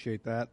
Appreciate that.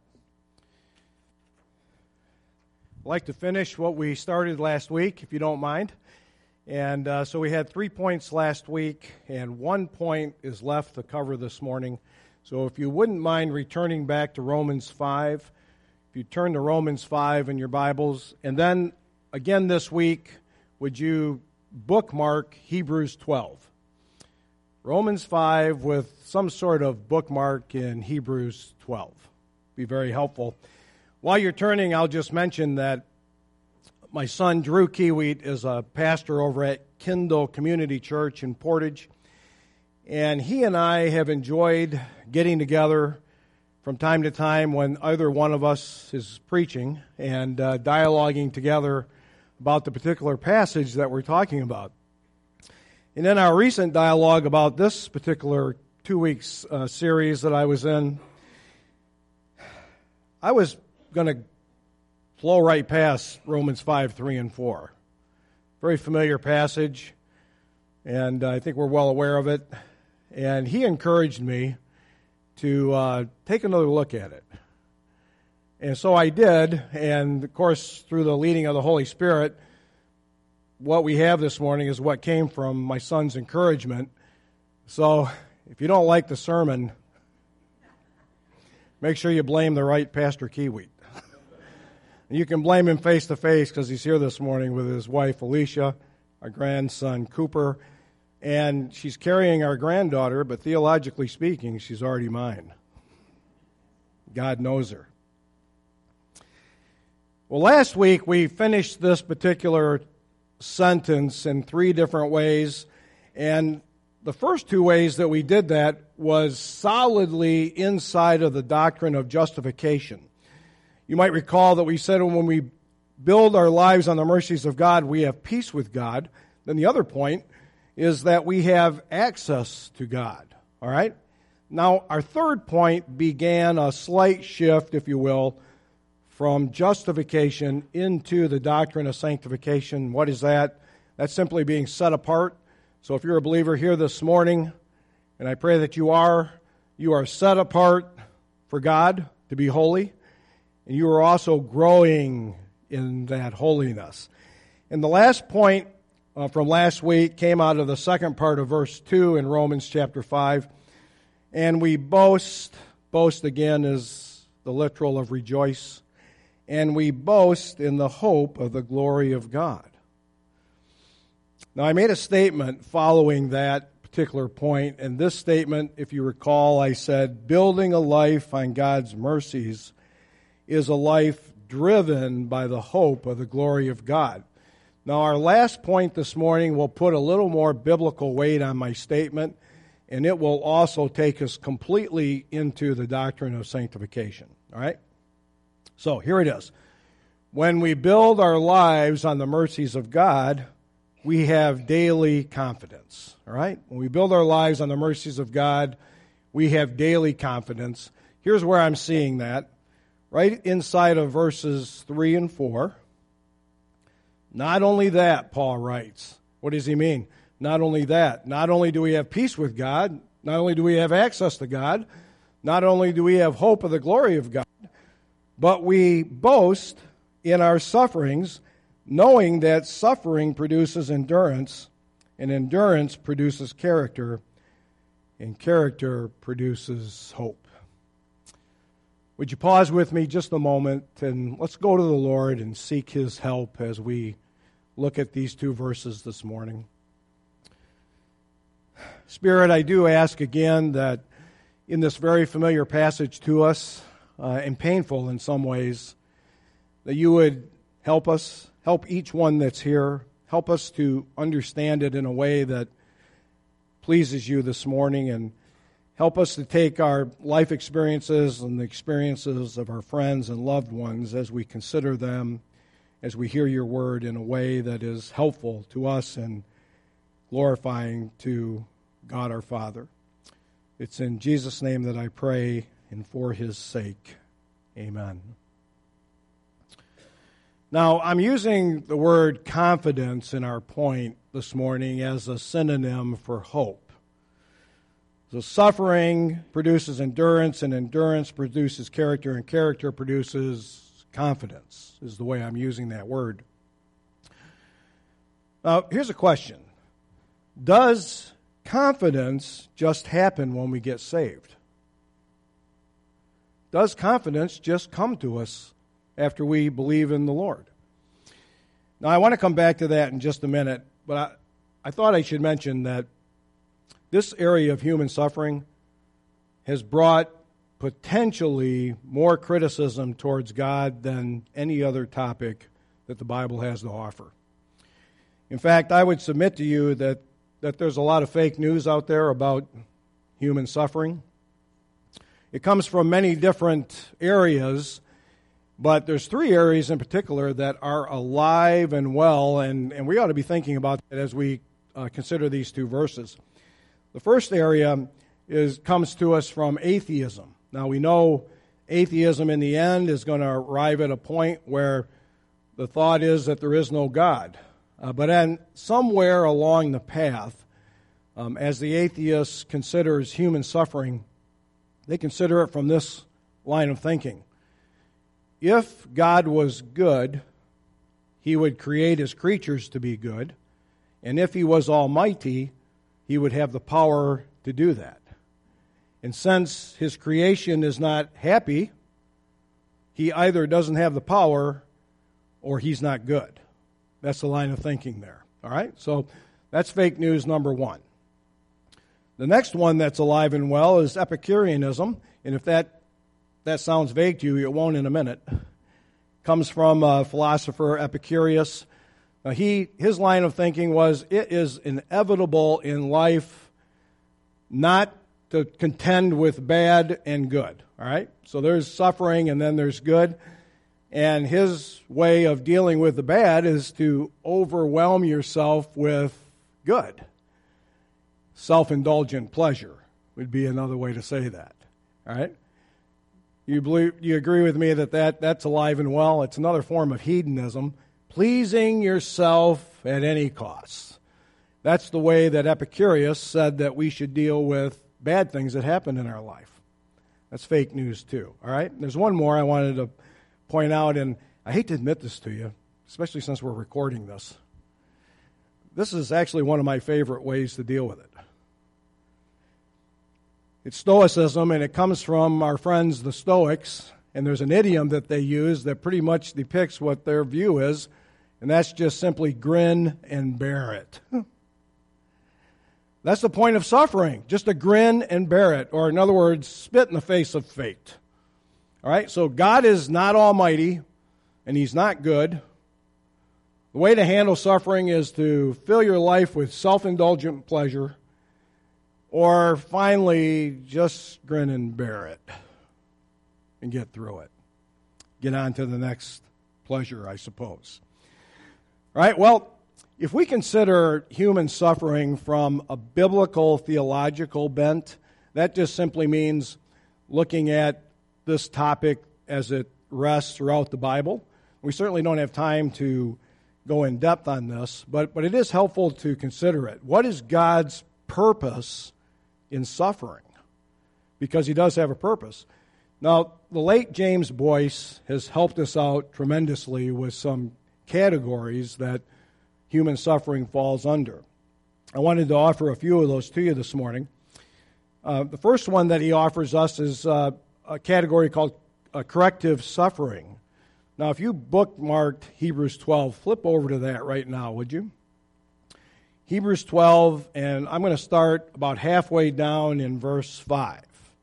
I'd like to finish what we started last week, if you don't mind. And so we had 3 points last week, and 1 point is left to cover this morning. So if you wouldn't mind returning back to Romans 5, if you turn to Romans 5 in your Bibles, and then again this week, would you bookmark Hebrews 12? Romans 5 with some sort of bookmark in Hebrews 12. Be very helpful. While you're turning, I'll just mention that my son, Drew Kiewit, is a pastor over at Kindle Community Church in Portage, and he and I have enjoyed getting together from time to time when either one of us is preaching and dialoguing together about the particular passage that we're talking about. And in our recent dialogue about this particular 2 weeks series that I was in, I was going to flow right past Romans 5, 3, and 4. Very familiar passage, and I think we're well aware of it. And he encouraged me to take another look at it. And so I did, and of course, through the leading of the Holy Spirit, what we have this morning is what came from my son's encouragement. So if you don't like the sermon, make sure you blame the right Pastor Kiewit. You can blame him face to face because he's here this morning with his wife Alicia, our grandson Cooper, and she's carrying our granddaughter, but theologically speaking, she's already mine. God knows her. Well, last week we finished this particular sentence in 3 different ways, and the first 2 ways that we did that was solidly inside of the doctrine of justification. You might recall that we said when we build our lives on the mercies of God, we have peace with God. Then the other point is that we have access to God. All right? Now, our third point began a slight shift, if you will, from justification into the doctrine of sanctification. What is that? That's simply being set apart. So if you're a believer here this morning, and I pray that you are set apart for God to be holy, and you are also growing in that holiness. And the last point from last week came out of the second part of verse 2 in Romans chapter 5. And we boast again is the literal of rejoice, and we boast in the hope of the glory of God. Now, I made a statement following that particular point, and this statement, if you recall, I said, building a life on God's mercies is a life driven by the hope of the glory of God. Now, our last point this morning will put a little more biblical weight on my statement, and it will also take us completely into the doctrine of sanctification. All right? So, here it is. When we build our lives on the mercies of God, we have daily confidence. All right? When we build our lives on the mercies of God, we have daily confidence. Here's where I'm seeing that. Right inside of verses 3 and 4. Not only that, Paul writes. What does he mean? Not only that. Not only do we have peace with God, not only do we have access to God, not only do we have hope of the glory of God, but we boast in our sufferings, knowing that suffering produces endurance, and endurance produces character, and character produces hope. Would you pause with me just a moment, and let's go to the Lord and seek His help as we look at these 2 verses this morning. Spirit, I do ask again that in this very familiar passage to us, and painful in some ways, that you would help us, help each one that's here, help us to understand it in a way that pleases you this morning, and help us to take our life experiences and the experiences of our friends and loved ones as we consider them, as we hear your word in a way that is helpful to us and glorifying to God our Father. It's in Jesus' name that I pray, and for His sake. Amen. Now, I'm using the word confidence in our point this morning as a synonym for hope. So suffering produces endurance, and endurance produces character, and character produces confidence, is the way I'm using that word. Now, here's a question. Does confidence just happen when we get saved? Does confidence just come to us after we believe in the Lord? Now, I want to come back to that in just a minute, but I thought I should mention that this area of human suffering has brought potentially more criticism towards God than any other topic that the Bible has to offer. In fact, I would submit to you that there's a lot of fake news out there about human suffering. It comes from many different areas, but there's three areas in particular that are alive and well, and we ought to be thinking about that as we consider these two verses. The first area comes to us from atheism. Now, we know atheism in the end is going to arrive at a point where the thought is that there is no God. But then somewhere along the path, as the atheist considers human suffering, they consider it from this line of thinking. If God was good, He would create His creatures to be good, and if He was almighty, He would have the power to do that. And since His creation is not happy, He either doesn't have the power or He's not good. That's the line of thinking there. All right? So that's fake news number one. The next one that's alive and well is Epicureanism. And if that sounds vague to you, it won't in a minute. Comes from philosopher Epicurus. Now his line of thinking was, it is inevitable in life not to contend with bad and good. All right? So there's suffering and then there's good. And his way of dealing with the bad is to overwhelm yourself with good. Self-indulgent pleasure would be another way to say that. All right? You agree with me that's alive and well? It's another form of hedonism. Pleasing yourself at any cost. That's the way that Epicurus said that we should deal with bad things that happen in our life. That's fake news too. All right? There's one more I wanted to point out, and I hate to admit this to you, especially since we're recording this. This is actually one of my favorite ways to deal with it. It's Stoicism, and it comes from our friends the Stoics, and there's an idiom that they use that pretty much depicts what their view is, and that's just simply grin and bear it. That's the point of suffering, just to grin and bear it, or in other words, spit in the face of fate. All right, so God is not almighty, and He's not good. The way to handle suffering is to fill your life with self-indulgent pleasure, or finally, just grin and bear it and get through it. Get on to the next pleasure, I suppose. All right, well, if we consider human suffering from a biblical theological bent, that just simply means looking at this topic as it rests throughout the Bible. We certainly don't have time to go in depth on this, but it is helpful to consider it. What is God's purpose in suffering? Because He does have a purpose. Now, the late James Boyce has helped us out tremendously with some categories that human suffering falls under. I wanted to offer a few of those to you this morning. The first one that he offers us is a category called corrective suffering. Now, if you bookmarked Hebrews 12, flip over to that right now, would you? Hebrews 12, and I'm going to start about halfway down in verse 5.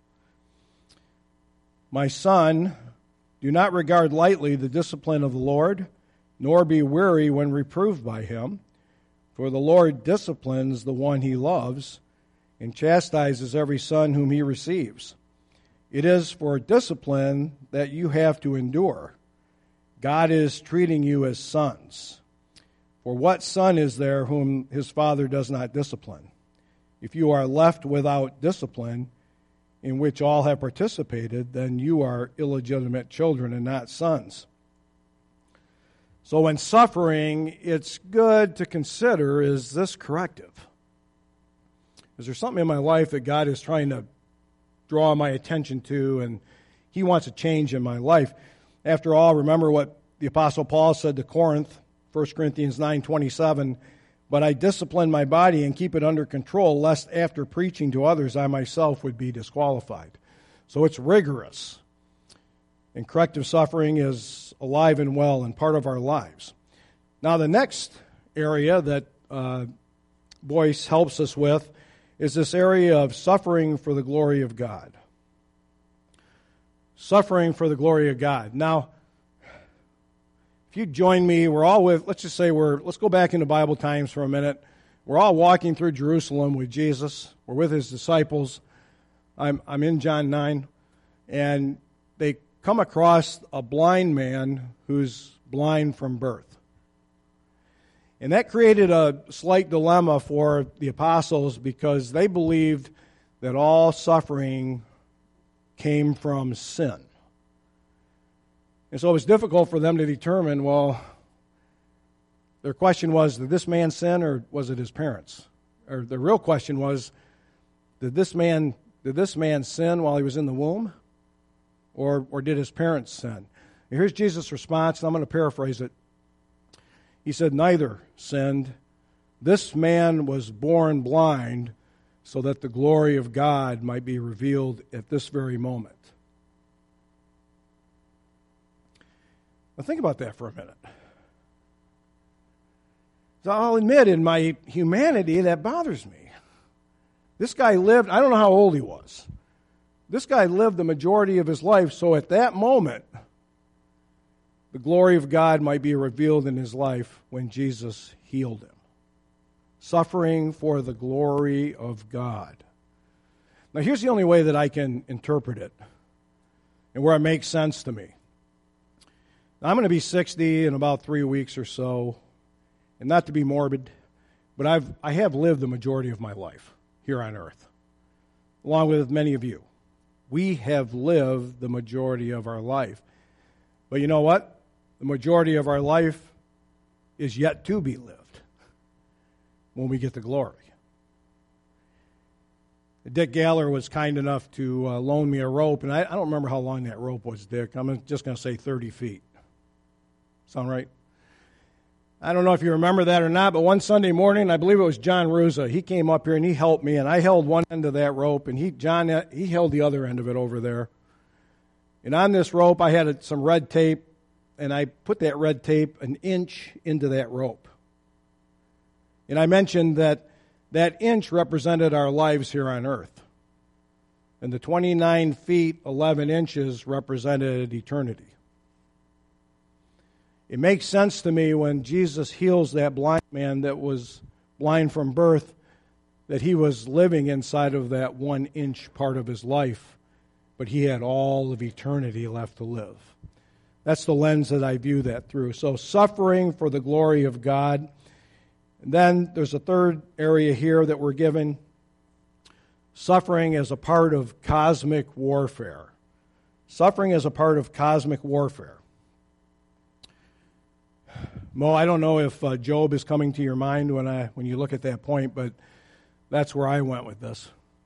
My son, do not regard lightly the discipline of the Lord, nor be weary when reproved by Him. For the Lord disciplines the one He loves, and chastises every son whom He receives. It is for discipline that you have to endure. God is treating you as sons. For what son is there whom his father does not discipline? If you are left without discipline, in which all have participated, then you are illegitimate children and not sons. So when suffering, it's good to consider, is this corrective? Is there something in my life that God is trying to draw my attention to, and He wants a change in my life? After all, remember what the Apostle Paul said to Corinth, 1 Corinthians 9:27, "But I discipline my body and keep it under control, lest after preaching to others I myself would be disqualified." So it's rigorous. And corrective suffering is alive and well and part of our lives. Now, the next area that Boyce helps us with is this area of suffering for the glory of God. Suffering for the glory of God. Now, if you join me, we're all with, let's go back into Bible times for a minute. We're all walking through Jerusalem with Jesus. We're with His disciples. I'm in John 9, and they come across a blind man who's blind from birth. And that created a slight dilemma for the apostles because they believed that all suffering came from sin. And so it was difficult for them to determine, well, their question was, did this man sin or was it his parents? Or the real question was, did this man sin while he was in the womb? Or did his parents sin? And here's Jesus' response, and I'm going to paraphrase it. He said, neither sinned. This man was born blind so that the glory of God might be revealed at this very moment. Now think about that for a minute. So I'll admit, in my humanity, that bothers me. This guy lived, I don't know how old he was. This guy lived the majority of his life, so at that moment, the glory of God might be revealed in his life when Jesus healed him. Suffering for the glory of God. Now, here's the only way that I can interpret it and where it makes sense to me. Now, I'm going to be 60 in about 3 weeks or so, and not to be morbid, but I have lived the majority of my life here on earth, along with many of you. We have lived the majority of our life. But you know what? The majority of our life is yet to be lived when we get the glory. Dick Galler was kind enough to loan me a rope, and I don't remember how long that rope was, Dick. I'm just going to say 30 feet. Sound right? I don't know if you remember that or not, but one Sunday morning, I believe it was John Ruza, he came up here and he helped me, and I held one end of that rope, and he held the other end of it over there. And on this rope, I had some red tape, and I put that red tape an inch into that rope. And I mentioned that inch represented our lives here on earth. And the 29 feet, 11 inches represented eternity. It makes sense to me when Jesus heals that blind man that was blind from birth, that he was living inside of that 1 inch part of his life, but he had all of eternity left to live. That's the lens that I view that through. So suffering for the glory of God. And then there's a third area here that we're given. Suffering as a part of cosmic warfare. Suffering as a part of cosmic warfare. Mo, I don't know if Job is coming to your mind when you look at that point, but that's where I went with this.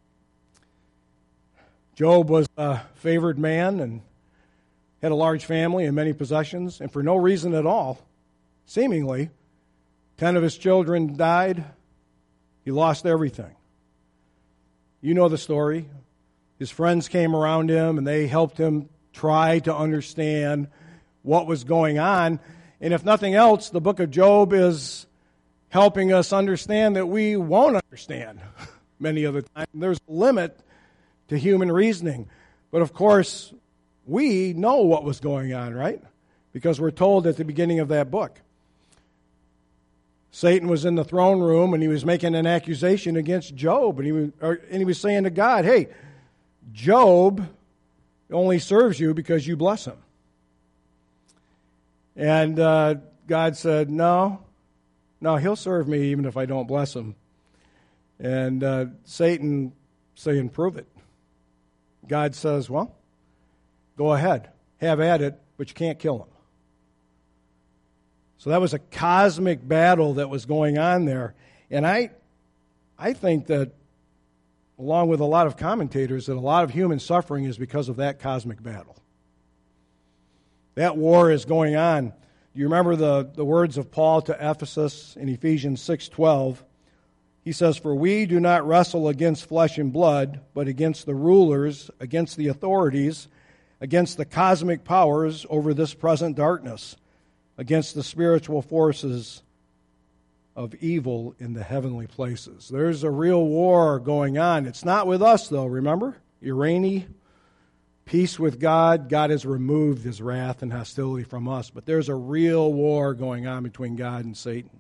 Job was a favored man and had a large family and many possessions, and for no reason at all, seemingly, 10 of his children died. He lost everything. You know the story. His friends came around him, and they helped him try to understand what was going on. And if nothing else, the book of Job is helping us understand that we won't understand many of the time. There's a limit to human reasoning. But of course, we know what was going on, right? Because we're told at the beginning of that book. Satan was in the throne room and he was making an accusation against Job. And he was saying to God, hey, Job only serves you because you bless him. And God said, no, he'll serve me even if I don't bless him. And Satan saying, prove it. God says, well, go ahead, have at it, but you can't kill him. So that was a cosmic battle that was going on there. And I think that along with a lot of commentators, that a lot of human suffering is because of that cosmic battle. That war is going on. Do you remember the words of Paul to Ephesus in Ephesians 6:12? He says, "For we do not wrestle against flesh and blood, but against the rulers, against the authorities, against the cosmic powers over this present darkness, against the spiritual forces of evil in the heavenly places." There's a real war going on. It's not with us, though, remember? Irene, peace with God. God has removed his wrath and hostility from us. But there's a real war going on between God and Satan.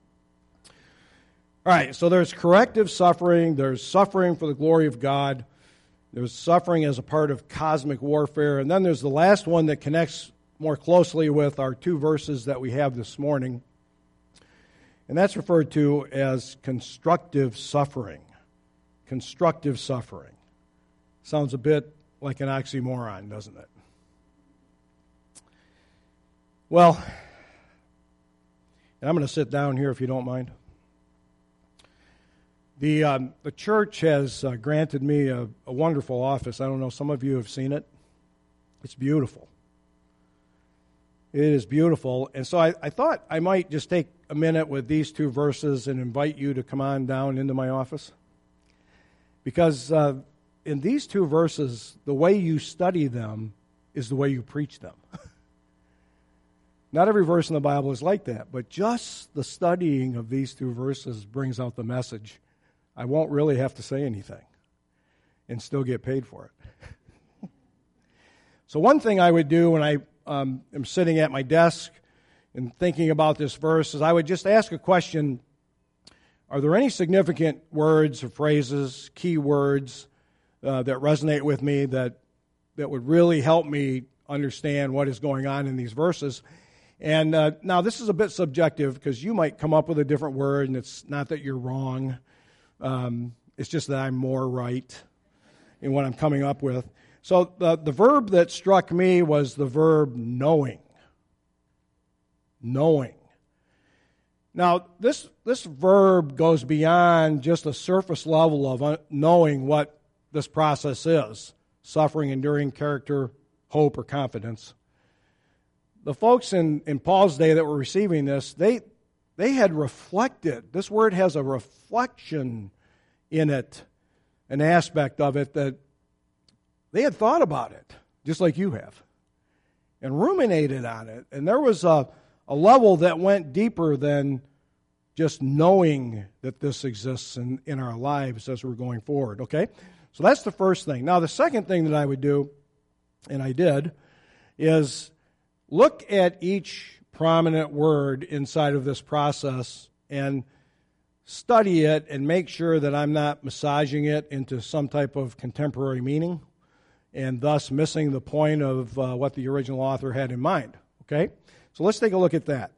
All right, so there's corrective suffering. There's suffering for the glory of God. There's suffering as a part of cosmic warfare. And then there's the last one that connects more closely with our two verses that we have this morning. And that's referred to as constructive suffering. Constructive suffering. Sounds a bit like an oxymoron, doesn't it? Well, and I'm going to sit down here if you don't mind. The church has granted me a wonderful office. I don't know, some of you have seen it. It's beautiful. It is beautiful. And so I thought I might just take a minute with these two verses and invite you to come on down into my office. Because in these two verses, the way you study them is the way you preach them. Not every verse in the Bible is like that, but just the studying of these two verses brings out the message. I won't really have to say anything and still get paid for it. So one thing I would do when I am sitting at my desk and thinking about this verse is I would just ask a question: are there any significant words or phrases, key words that resonate with me that would really help me understand what is going on in these verses? And now this is a bit subjective because you might come up with a different word, and it's not that you're wrong. It's just that I'm more right in what I'm coming up with. So the verb that struck me was the verb knowing. Knowing. Now, this verb goes beyond just a surface level of knowing what this process is: suffering, enduring, character, hope, or confidence. The folks in Paul's day that were receiving this, they had reflected. This word has a reflection in it, an aspect of it that they had thought about it, just like you have, and ruminated on it. And there was a level that went deeper than just knowing that this exists in our lives as we're going forward, okay? So that's the first thing. Now, the second thing that I would do, and I did, is look at each prominent word inside of this process and study it and make sure that I'm not massaging it into some type of contemporary meaning and thus missing the point of what the original author had in mind, okay? So let's take a look at that.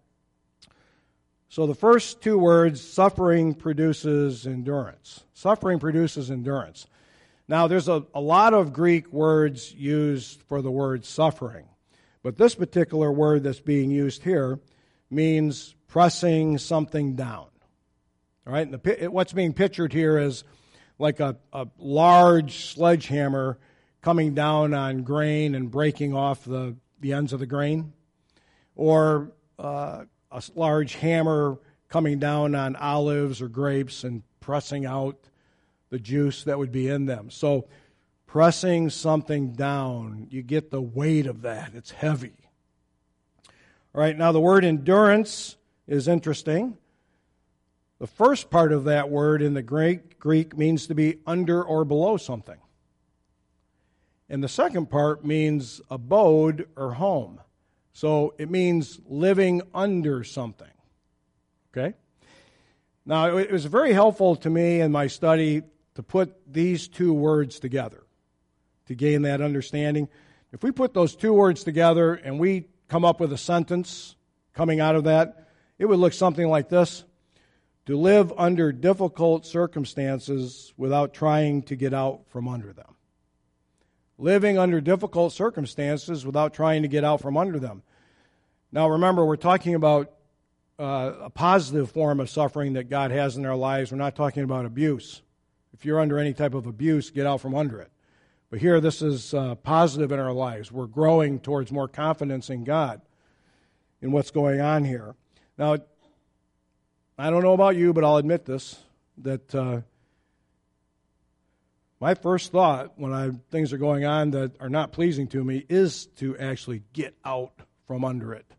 So the first two words, suffering produces endurance. Suffering produces endurance. Now, there's a lot of Greek words used for the word suffering, but this particular word that's being used here means pressing something down. All right? And what's being pictured here is like a large sledgehammer coming down on grain and breaking off the ends of the grain, or a large hammer coming down on olives or grapes and pressing out the juice that would be in them. So pressing something down, you get the weight of that. It's heavy. All right, now the word endurance is interesting. The first part of that word in the Greek means to be under or below something. And the second part means abode or home. So it means living under something. Okay? Now, it was very helpful to me in my study to put these two words together to gain that understanding. If we put those two words together and we come up with a sentence coming out of that, it would look something like this: to live under difficult circumstances without trying to get out from under them. Living under difficult circumstances without trying to get out from under them. Now remember, we're talking about a positive form of suffering that God has in our lives. We're not talking about abuse. If you're under any type of abuse, get out from under it. But here, this is positive in our lives. We're growing towards more confidence in God, in what's going on here. Now, I don't know about you, but I'll admit this, that my first thought when things are going on that are not pleasing to me is to actually get out from under it.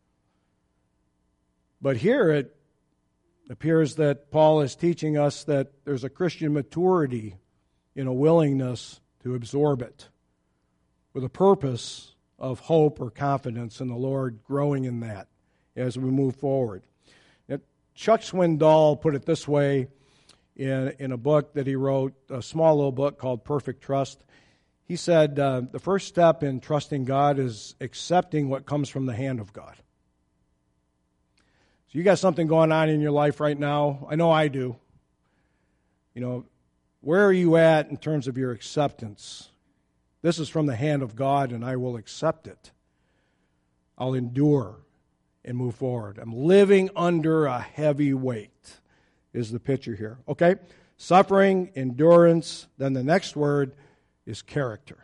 But here it appears that Paul is teaching us that there's a Christian maturity in a willingness to absorb it with a purpose of hope or confidence in the Lord, growing in that as we move forward. Chuck Swindoll put it this way in a book that he wrote, a small little book called Perfect Trust. He said, the first step in trusting God is accepting what comes from the hand of God. So you got something going on in your life right now. I know I do. You know, where are you at in terms of your acceptance? This is from the hand of God, and I will accept it. I'll endure and move forward. I'm living under a heavy weight, is the picture here. Okay? Suffering, endurance, then the next word is character.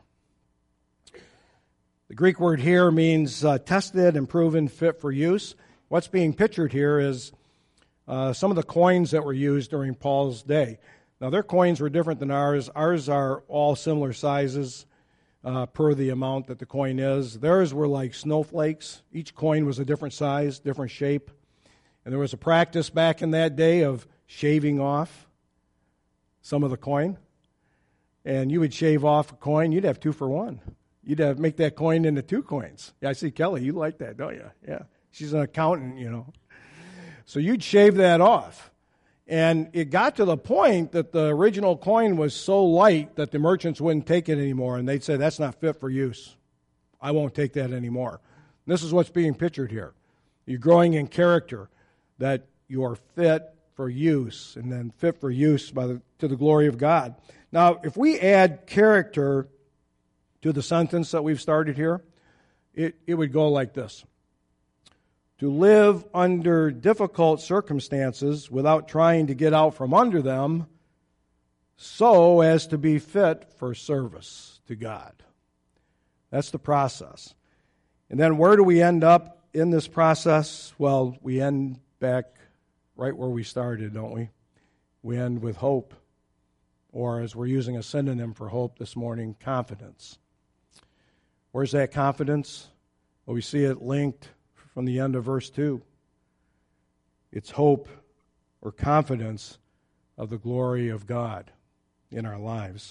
The Greek word here means tested and proven fit for use. What's being pictured here is some of the coins that were used during Paul's day. Now, their coins were different than ours. Ours are all similar sizes per the amount that the coin is. Theirs were like snowflakes. Each coin was a different size, different shape. And there was a practice back in that day of shaving off some of the coin. And you would shave off a coin, you'd have 2 for 1. You'd have make that coin into 2 coins. Yeah, I see Kelly, you like that, don't you? Yeah. She's an accountant, you know. So you'd shave that off. And it got to the point that the original coin was so light that the merchants wouldn't take it anymore. And they'd say, that's not fit for use. I won't take that anymore. And this is what's being pictured here. You're growing in character, that you are fit for use, and then fit for use to the glory of God. Now, if we add character to the sentence that we've started here, it would go like this. To live under difficult circumstances without trying to get out from under them so as to be fit for service to God. That's the process. And then where do we end up in this process? Well, we end back right where we started, don't we? We end with hope, or as we're using a synonym for hope this morning, confidence. Where's that confidence? Well, we see it linked from the end of verse 2. It's hope or confidence of the glory of God in our lives.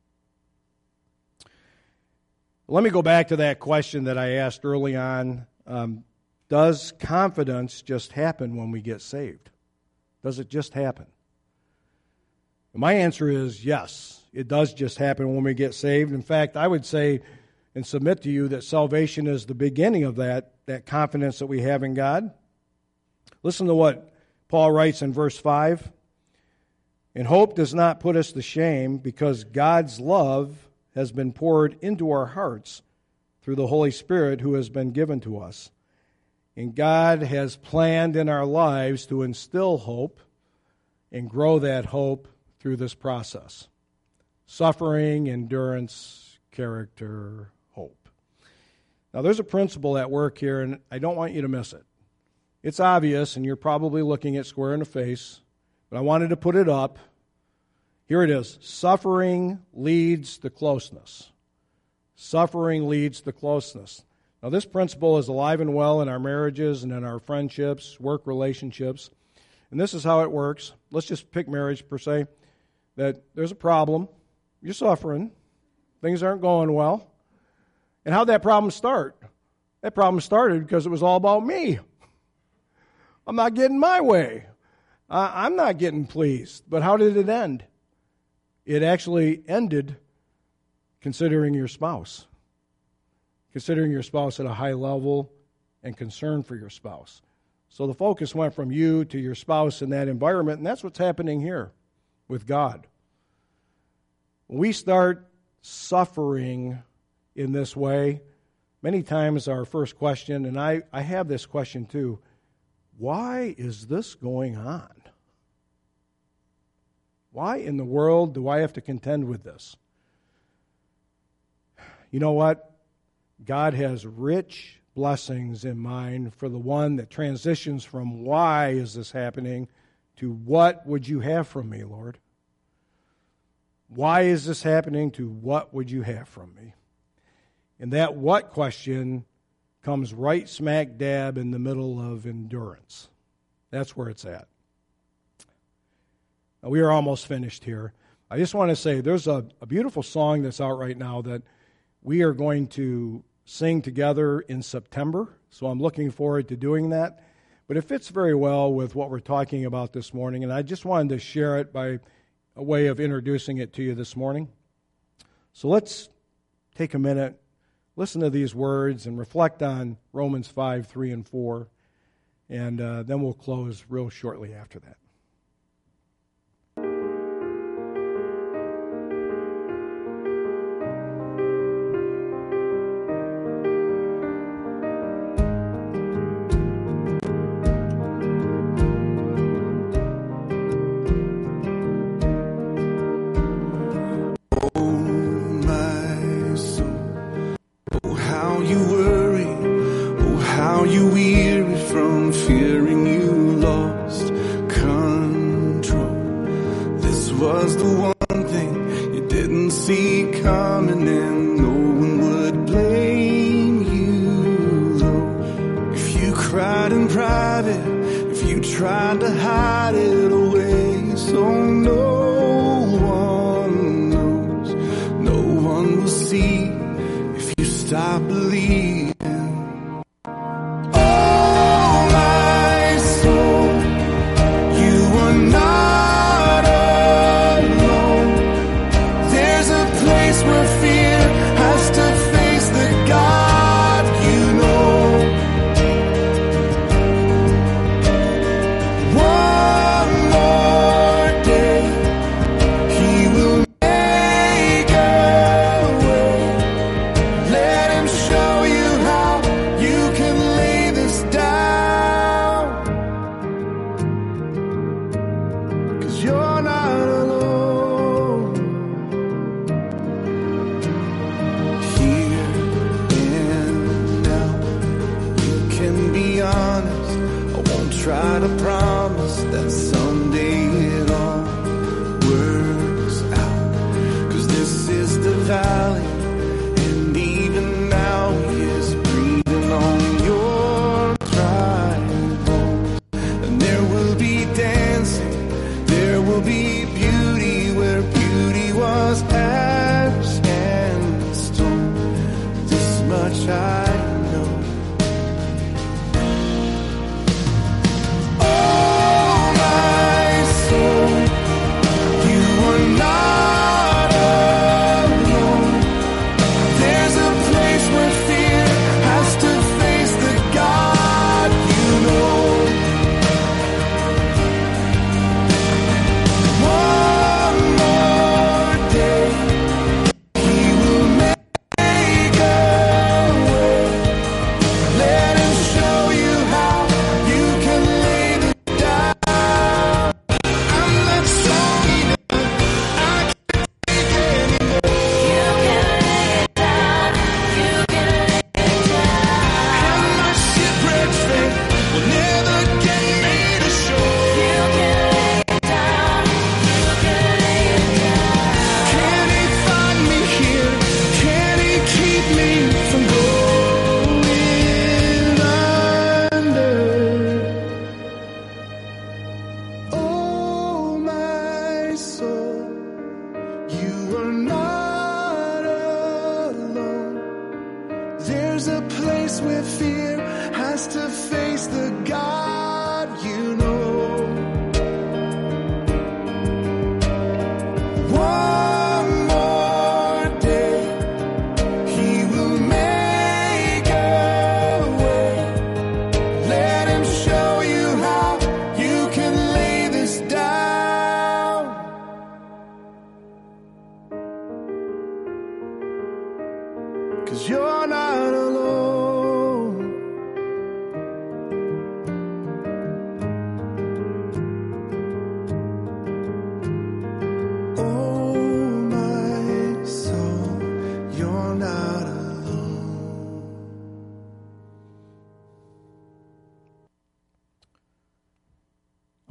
Let me go back to that question that I asked early on. Does confidence just happen when we get saved? Does it just happen? My answer is yes, it does just happen when we get saved. In fact, I would say and submit to you that salvation is the beginning of that confidence that we have in God. Listen to what Paul writes in verse 5. And hope does not put us to shame, because God's love has been poured into our hearts through the Holy Spirit who has been given to us. And God has planned in our lives to instill hope and grow that hope through this process. Suffering, endurance, character, hope. Now, there's a principle at work here, and I don't want you to miss it. It's obvious, and you're probably looking at square in the face, but I wanted to put it up. Here it is. Suffering leads to closeness. Suffering leads to closeness. Now, this principle is alive and well in our marriages and in our friendships, work relationships. And this is how it works. Let's just pick marriage per se. That there's a problem. You're suffering. Things aren't going well. And how'd that problem start? That problem started because it was all about me. I'm not getting my way. I'm not getting pleased. But how did it end? It actually ended considering your spouse. Considering your spouse at a high level and concern for your spouse. So the focus went from you to your spouse in that environment, and that's what's happening here with God. When we start suffering in this way, many times our first question, and I have this question too, why is this going on? Why in the world do I have to contend with this? You know what? God has rich blessings in mind for the one that transitions from why is this happening to what would you have from me, Lord? Why is this happening to what would you have from me? And that what question comes right smack dab in the middle of endurance. That's where it's at. Now, we are almost finished here. I just want to say there's a beautiful song that's out right now that we are going to sing together in September, so I'm looking forward to doing that. But it fits very well with what we're talking about this morning, and I just wanted to share it by a way of introducing it to you this morning. So let's take a minute, listen to these words, and reflect on Romans 5, 3, and 4, and then we'll close real shortly after that.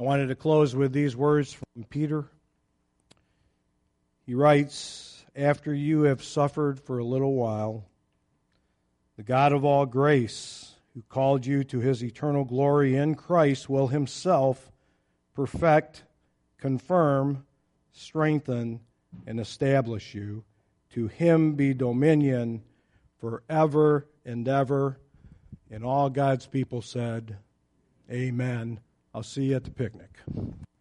I wanted to close with these words from Peter. He writes, "After you have suffered for a little while, the God of all grace, who called you to his eternal glory in Christ, will himself perfect, confirm, strengthen, and establish you. To him be dominion forever and ever." And all God's people said, Amen. I'll see you at the picnic.